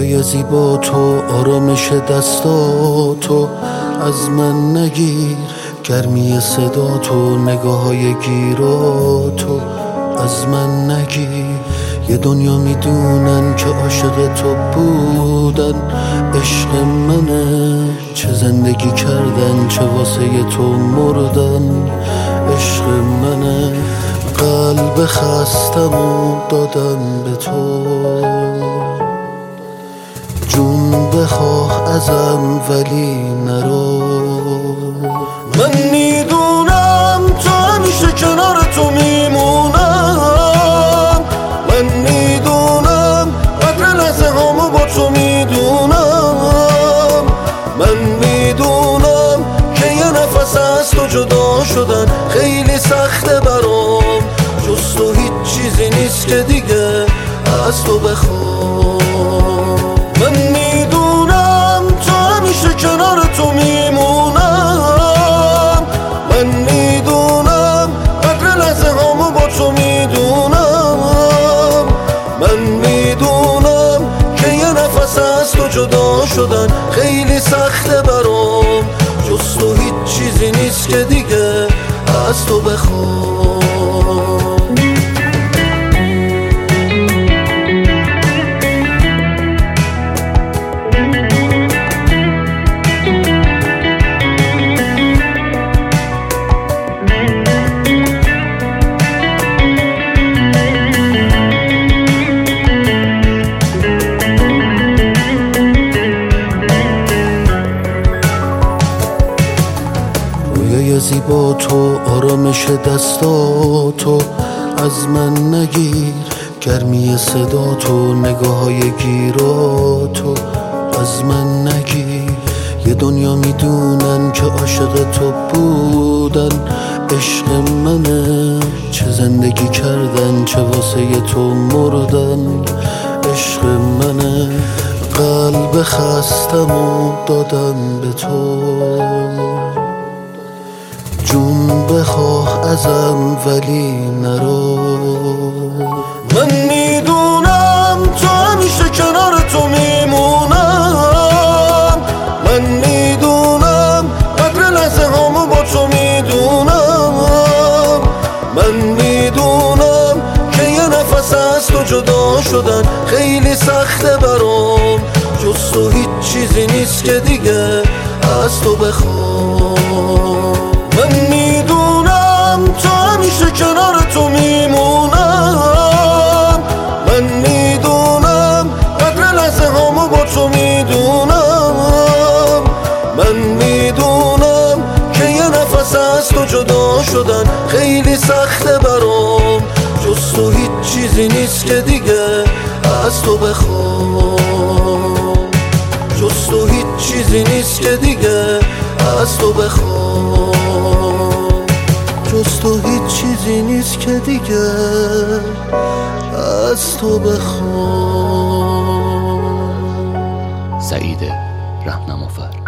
رویای زیبا تو، آرامش دستاتو از من نگیر، گرمی صدا تو، نگاه‌های گیراتو از من نگیر. یه دنیا میدونن که عاشق تو بودن، عشق منه. چه زندگی کردن، چه واسه تو مردن، عشق منه. قلب خستمو دادم به تو، جون بخواه ازم ولی نرو. من میدونم تو همیشه کنار تو میمونم، من میدونم قدر لحظه هامو با تو میدونم، من میدونم که یه نفس از تو جدا شدن خیلی سخته برام. جز تو هیچ چیزی نیست که دیگه از تو بخوام. من میدونم تو همیشه کنار تو میمونم، من میدونم قدر لحظه هامو با تو میدونم، من میدونم که یه نفس از تو جدا شدن خیلی سخته برام. جز تو هیچ چیزی نیست که دیگه از تو بخوام. رویای زیبا تو، آرامش دستاتو از من نگیر، گرمی صدا تو، نگاه‌های گیراتو از من نگیر. یه دنیا میدونن که عاشق تو بودن، عشق منه. چه زندگی کردن، چه واسه تو مردن، عشق منه. قلب خستمو دادم به تو، جون بخواه ازم ولی نرو. من میدونم تو همیشه کنار تو میمونم، من میدونم قدر لحظه هامو با تو میدونم، من میدونم که یه نفس از تو جدا شدن خیلی سخته برام. جز تو هیچ چیزی نیست که دیگه از تو بخوام. من میدونم تو همیشه کنار تو میمونم، من میدونم قدر لحظه هامو با تو میدونم، من میدونم که یه نفس از تو جدا شدن خیلی سخته برام. جز تو هیچ چیزی نیست که دیگه از تو بخوام، جز تو هیچ چیزی نیست که دیگه از تو بخوام، جز تو هیچ چیزی نیست که دیگه از تو بخوام. سعید رهنمافر.